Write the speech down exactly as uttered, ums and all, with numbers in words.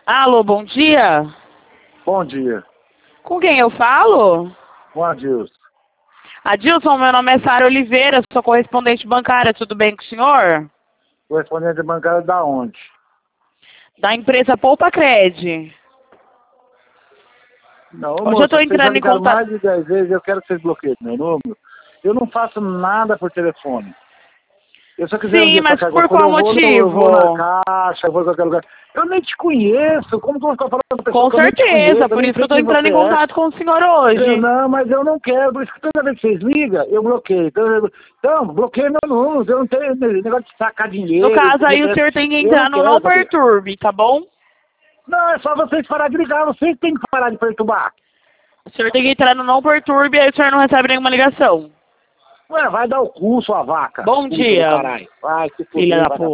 Alô, bom dia. Bom dia. Com quem eu falo? Com Adilson. Adilson, meu nome é Sara Oliveira, sou correspondente bancária, tudo bem com o senhor? Correspondente bancário da onde? Da empresa Poupa Cred. Não, Hoje moço, eu tô vocês já entrando em ligaram contato... mais de dez vezes, eu quero que vocês bloqueiem meu número. Eu não faço nada por telefone. Eu só quiser um Sim, dia mas passar por quando qual eu vou, no, eu vou motivo? na caixa, eu vou em qualquer lugar. Eu nem te conheço. Como que eu vou ficar falando com uma pessoa Com que eu nem te certeza, conheço? Eu por nem isso que sei eu tô quem entrando você em é. contato com o senhor Eu, hoje. não, mas eu não quero. Por isso que toda vez que vocês ligam, eu bloqueio. Então, eu, então bloqueia meu número. Eu não tenho negócio de sacar No dinheiro. caso aí, o De... senhor tem que Eu não entrar no quero Não saber. Perturbe, tá bom? Não, é só vocês parar de ligar. Vocês têm que parar de perturbar. O senhor tem que entrar no Não Perturbe, aí o senhor não recebe nenhuma ligação. Ué, vai dar o cu, sua vaca. Bom Puta do dia, caralho. Vai se filha fuder, da vagabundo. puta.